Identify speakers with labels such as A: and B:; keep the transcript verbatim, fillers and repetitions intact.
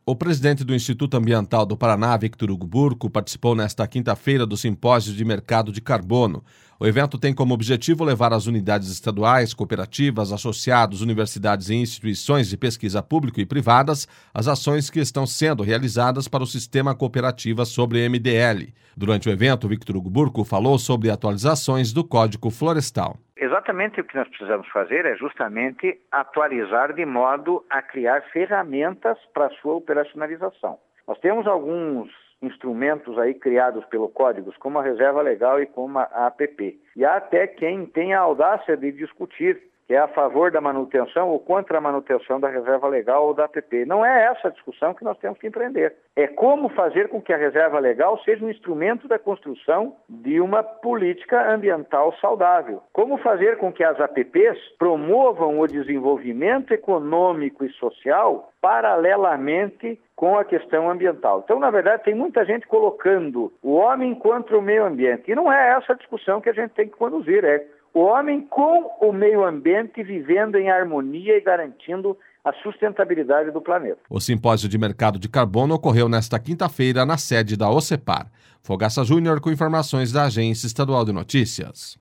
A: O presidente do Instituto Ambiental do Paraná, Victor Hugo Burco, participou nesta quinta-feira do Simpósio de Mercado de Carbono. O evento tem como objetivo levar às unidades estaduais, cooperativas, associados, universidades e instituições de pesquisa público e privadas as ações que estão sendo realizadas para o sistema cooperativa sobre M D L. Durante o evento, Victor Hugo Burco falou sobre atualizações do Código Florestal.
B: Exatamente o que nós precisamos fazer é justamente atualizar de modo a criar ferramentas para a sua operacionalização. Nós temos alguns instrumentos aí criados pelo Código, como a Reserva Legal e como a A P P. E há até quem tem a audácia de discutir que é a favor da manutenção ou contra a manutenção da Reserva Legal ou da A P P. Não é essa a discussão que nós temos que empreender. É como fazer com que a Reserva Legal seja um instrumento da construção de uma política ambiental saudável. Como fazer com que as A P Ps promovam o desenvolvimento econômico e social paralelamente com a questão ambiental. Então, na verdade, tem muita gente colocando o homem contra o meio ambiente. E não é essa a discussão que a gente tem que conduzir, é o homem com o meio ambiente vivendo em harmonia e garantindo a sustentabilidade do planeta.
A: O simpósio de mercado de carbono ocorreu nesta quinta-feira na sede da OCEPAR. Fogaça Júnior com informações da Agência Estadual de Notícias.